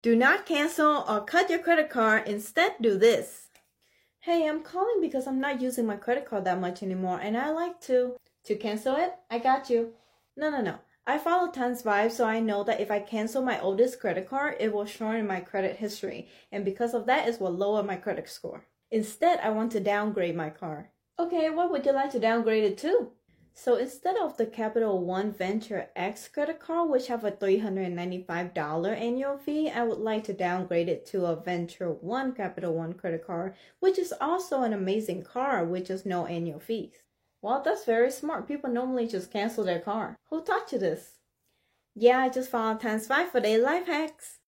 Do not cancel or cut your credit card. Instead, do this. Hey, I'm calling because I'm not using my credit card that much anymore and I like to cancel it. I got you. No. I follow Tons Vibe, so I know that if I cancel my oldest credit card, it will shorten my credit history, and because of that, it will lower my credit score. Instead, I want to downgrade my card. Okay, what would you like to downgrade it to? So instead of the Capital One Venture X credit card, which have a $395 annual fee, I would like to downgrade it to a Venture One Capital One credit card, which is also an amazing card with just no annual fees. Well, that's very smart. People normally just cancel their card. Who taught you this? Yeah, I just followed Tons Vibe for their life hacks.